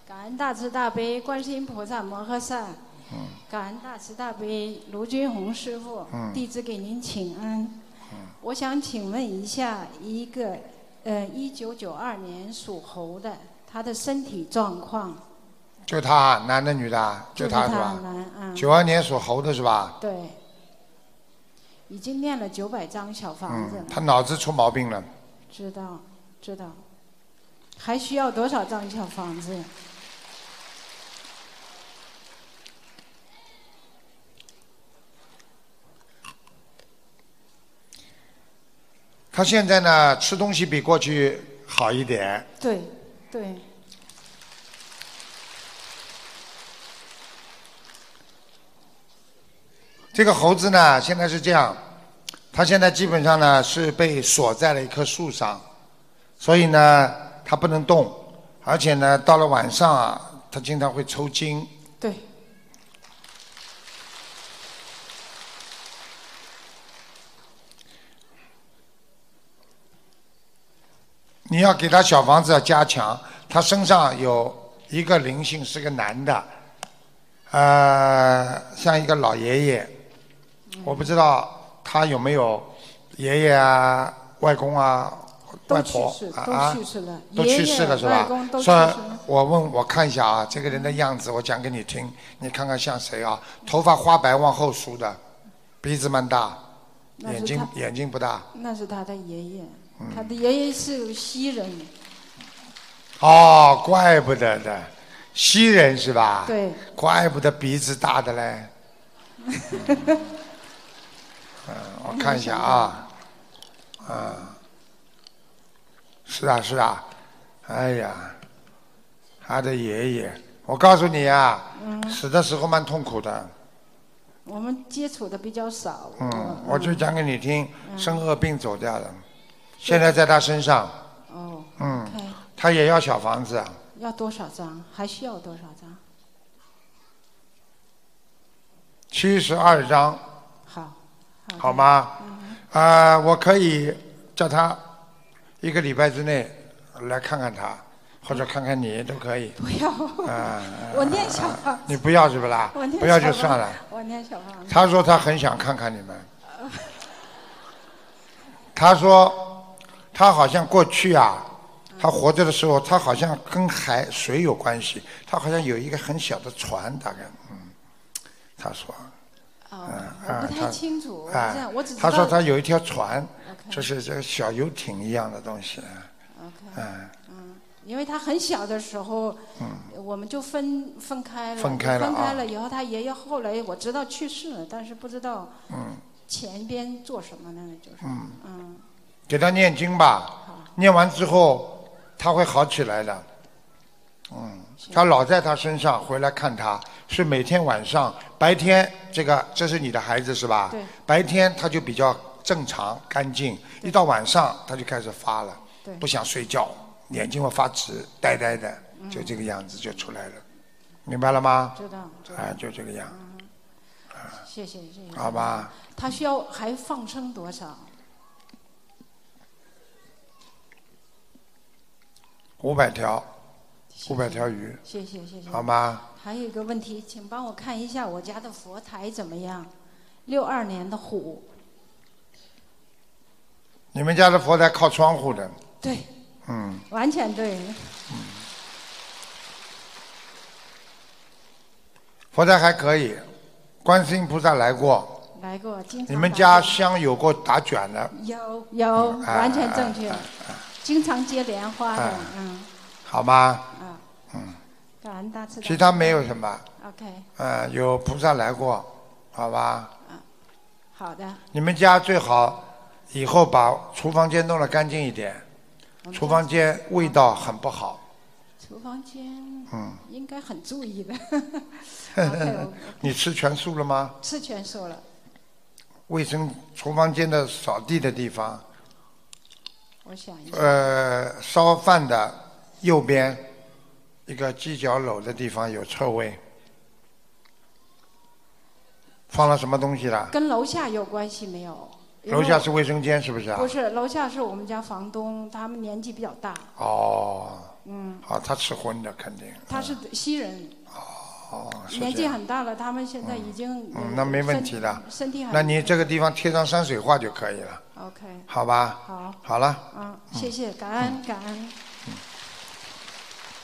感恩大慈大悲观世音菩萨摩诃萨，感恩大慈大悲卢军宏师傅，弟子给您请安。我想请问一下，一个1992年属猴的，他的身体状况。 就他，男的女的？就他是吧？92年属猴的是吧？ 对。已经念了900张小房子了。 他脑子出毛病了。 知道。还需要多少张小房子？ 他现在呢，吃东西比过去好一点。 对。 这个猴子呢，现在是这样，他现在基本上呢是被锁在了一棵树上，所以呢，他不能动，而且呢，到了晚上啊，他经常会抽筋。 对。 你要给他小房子要加强，他身上有一个灵性是个男的，像一个老爷爷。我不知道他有没有爷爷啊、外公啊、外婆都去世了， 都去世了是吧？ 说我看一下啊，这个人的样子，我讲给你听，你看看像谁啊？头发花白往后梳的，鼻子蛮大，眼睛不大。 那是他的爷爷，他的爷爷是西人。 哦，怪不得的，西人是吧？ 对。 怪不得鼻子大的嘞。我看一下啊，是啊，哎呀，他的爷爷，我告诉你啊，死的时候蛮痛苦的。 我们接触的比较少。 我就讲给你听，生恶病走掉了，现在在他身上。他也要小房子。 要多少张？还需要多少张 ？72张。好吗？我可以叫他1个礼拜之内来看看他，或者看看你都可以。 不要。我念小房子。 你不要是不啦？不要就算了。 我念小房子。 他说他很想看看你们。他说他好像过去啊，他活着的时候，他好像跟水有关系，他好像有一个很小的船，大概他说。 我不太清楚。我只知道他说他有一条船，就是这个小游艇一样的东西。 因为他很小的时候，我们就分开了。 分开了以后，他爷爷后来我知道去世了，但是不知道前边做什么呢？就是给他念经吧，念完之后他会好起来的。他老在他身上，回来看他，是每天晚上，白天这是你的孩子是吧？ 对。 白天他就比较正常干净，一到晚上他就开始发了，不想睡觉，眼睛会发直，呆呆的，就这个样子就出来了，明白了吗？ 知道。 就这个样。 谢谢。 好吧。 他需要还放生多少 ？500条。500条鱼。 谢谢。 好吗？ 还有一个问题，请帮我看一下我家的佛台怎么样？62年的虎。 你们家的佛台靠窗户的。 对。完全对。 佛台还可以，观世音菩萨来过。 经常。 你们家香有过打卷的？ 有，完全正确。经常结莲花的。 好吗？ 感恩大慈。 其他没有什么。 OK。 有菩萨来过，好吧？ 好的。 你们家最好以后把厨房间弄得干净一点，厨房间味道很不好。 厨房间。应该很注意的。 你吃全素了吗？ 吃全素了。 卫生厨房间的扫地的地方。 我想一下。 烧饭的右边一个犄角篓的地方有臭味，放了什么东西了？ 跟楼下有关系没有？ 楼下是卫生间是不是啊？ 不是，楼下是我们家房东，他们年纪比较大。 哦。好啊，他吃荤的肯定。 他是西人。 哦， 年纪很大了，他们现在已经那没问题的。 身体很。 那你这个地方贴上山水画就可以了。 OK。 好吧。 好。 好了。 谢谢，感恩感恩。